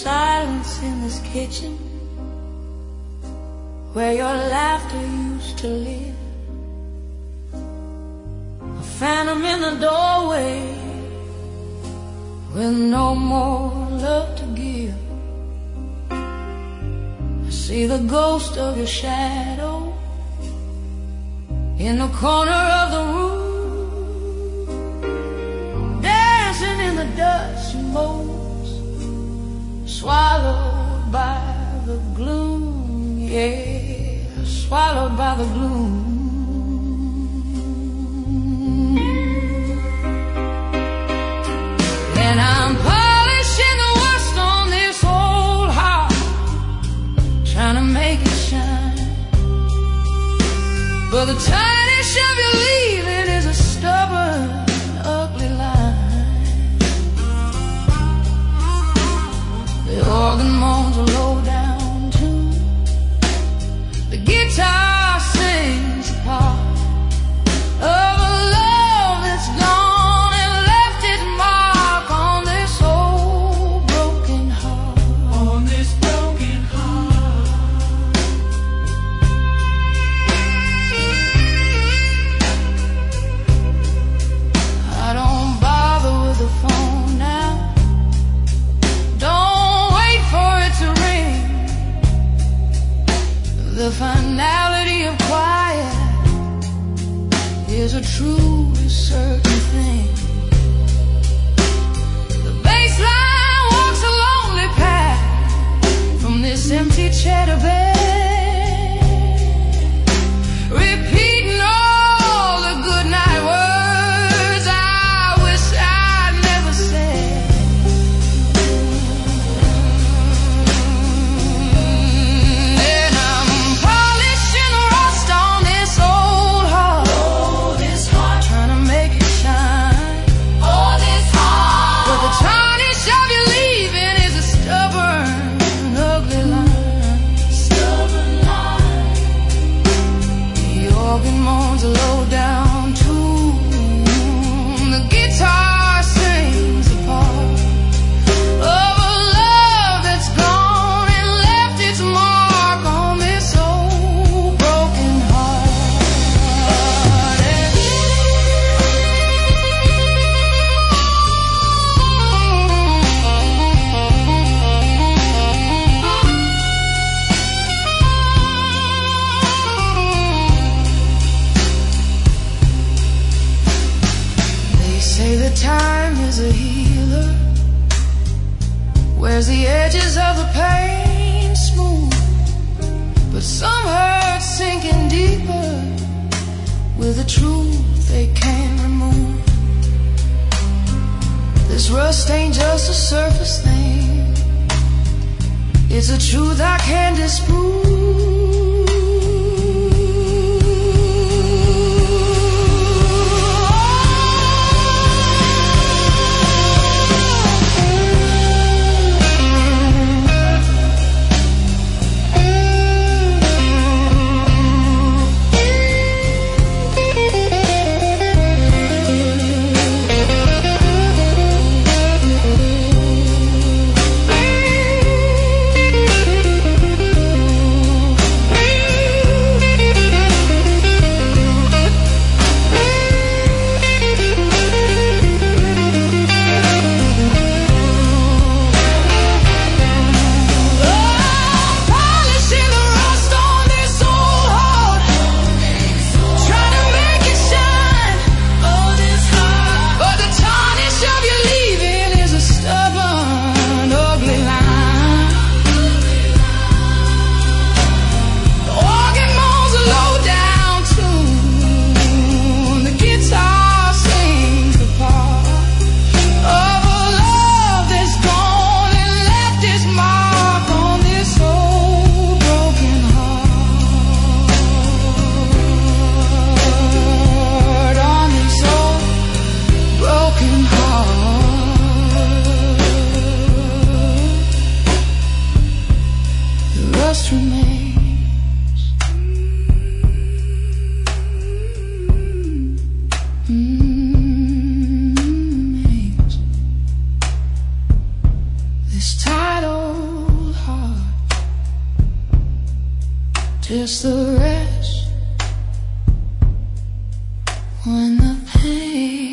silence in this kitchen where your laughter used to live. A phantom in the doorway with no more love to give. I see the ghost of your shadow in the corner of the room, dancing in the dust and moles, swallowed by the gloom. Yeah, swallowed by the gloom. And I'm polishing the rust on this old heart, trying to make it shine. But the tarnish of your leaving is a stubborn, ugly line. The organ moans a low down tune. The guitar sings a part of a love that's gone and left its mark on this old broken heart. On this broken heart. I don't bother with the phone now. Don't wait for it to ring. The finality of quiet is a truly certain thing. The bass line walks a lonely path from this empty cheddar bed, repeating all the goodnight words I wish I'd never said. And I'm polishing the rust on this old heart, trying to make it shine. But the tarnish of your leaving is a stubborn, ugly line. The organ moans a low down tune. The guitar sings a part of a love that's gone and left its mark on this old broken heart. They say that time is a healer, wears the edges of the pain smooth, but some hurt sinking deeper with the truth they can't remove. This rust ain't just a surface thing, it's a truth I can't disprove. just the rest when the pain